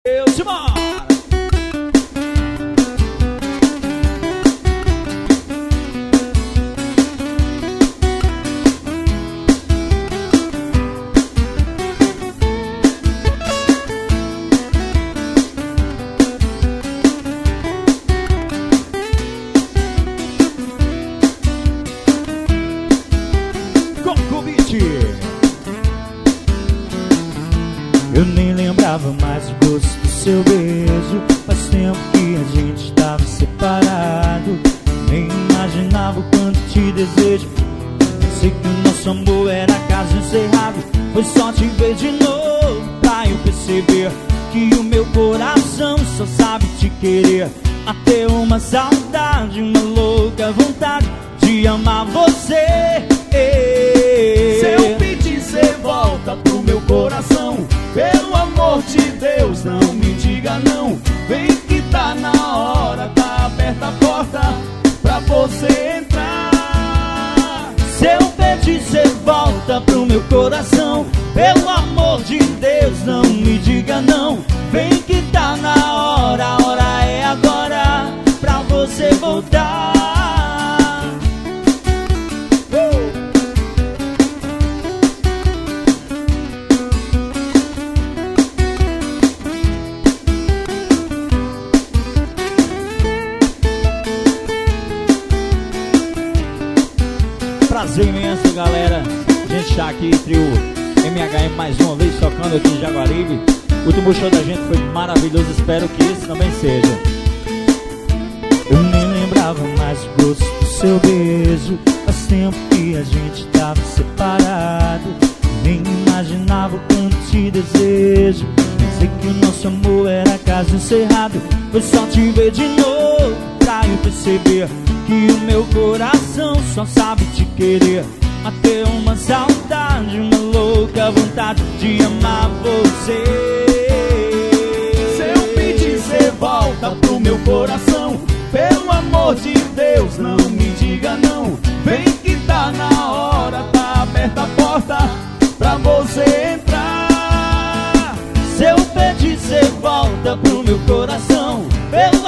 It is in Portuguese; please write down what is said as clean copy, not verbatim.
Simbora! Eu nem lembrava mais o gosto do seu beijo. Faz tempo que a gente estava separado. Nem imaginava o quanto te desejo. Pensei que o nosso amor era caso encerrado. Foi só te ver de novo pra eu perceber que o meu coração só sabe te querer. Até uma saudade, uma louca vontade de amar você. Se eu pedir, cê volta pro meu coração. Pelo amor de Deus, não me diga não. Vem que tá na hora, tá aberta a porta pra você entrar. Se eu pedir, cê volta pro meu coração. Pelo amor de Deus, não me diga não. Vem que tá na hora, a hora é agora pra você voltar. Prazer imenso, galera. A gente tá aqui, trio MHM, mais uma vez tocando aqui em Jaguaribe. O último show da gente foi maravilhoso, espero que esse também seja. Eu nem lembrava mais o gosto do seu beijo. Faz tempo que a gente tava separado. Nem imaginava o quanto te desejo. Pensei que o nosso amor era caso encerrado. Foi só te ver de novo pra eu perceber que o meu coração só sabe te querer. Até uma saudade, uma louca vontade de amar você. Se eu pedir, cê volta pro meu coração. Pelo amor de Deus, não me diga não. Vem que tá na hora, tá aberta a porta pra você entrar. Se eu pedir, cê volta pro meu coração. Pelo